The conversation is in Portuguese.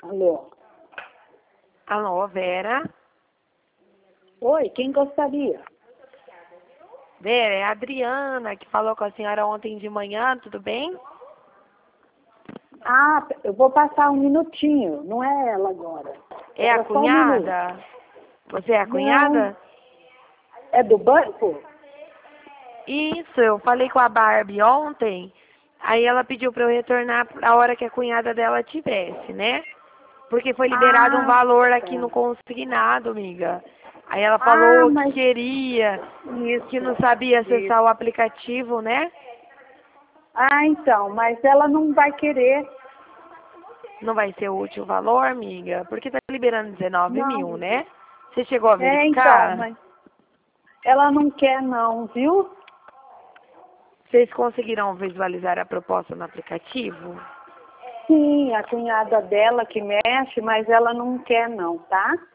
Alô? Alô, Vera? Oi, quem gostaria? Vera, é a Adriana que falou com a senhora ontem de manhã, tudo bem? Ah, eu vou passar um minutinho, não é ela agora. É Ela a só um minuto. cunhada? Você é a Não, cunhada? é do banco? Isso, eu falei com a Barbie ontem, aí ela pediu para eu retornar a hora que a cunhada dela tivesse, né? Porque foi liberado um Ah, valor aqui no tá. consignado, amiga. Aí ela Ah, falou que mas queria, que não isso, sabia isso. acessar o aplicativo, né? Ah, então, mas ela não vai querer. Não vai ser útil o valor, amiga? Porque tá liberando 19 mil, Não. né? Você chegou a É, então, verificar? mas ela não quer não, viu? Vocês conseguiram visualizar a proposta no aplicativo? Sim, a cunhada dela que mexe, mas ela não quer não, tá?